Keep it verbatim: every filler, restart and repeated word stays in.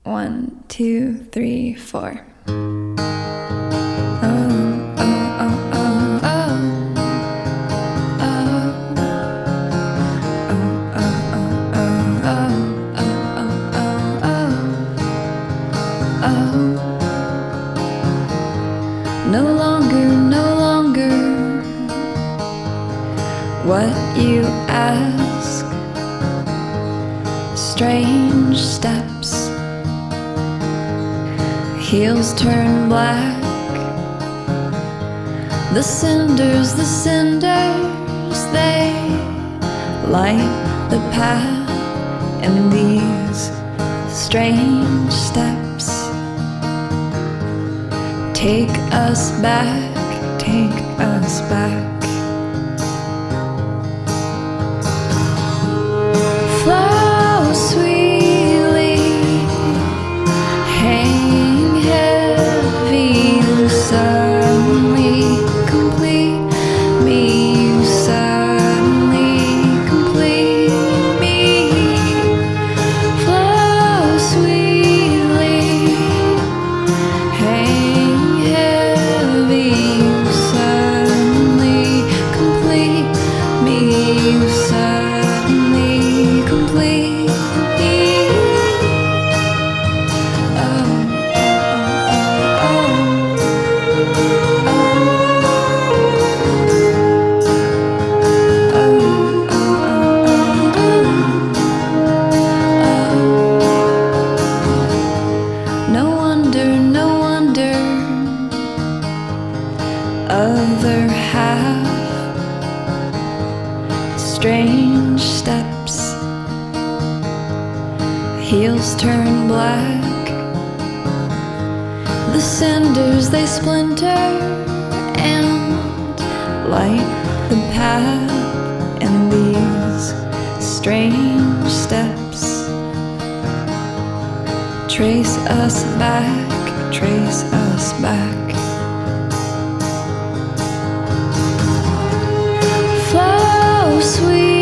One, two, three, four. No longer, no longer what you ask. Strange steps, heels turn black. The cinders, the cinders, they light the path. And these strange steps take us back, take us back. Flow sweetly, hang heavy, you suddenly complete me, you suddenly complete me. Flow sweetly, hang heavy, you suddenly complete me, you suddenly complete me. Oh, oh, oh, oh, oh, oh. No wonder, no wonder, other half. Strange steps, heels turn black. The cinders, they splinter and light the path. And these strange steps trace us back, trace us back. Flow sweet.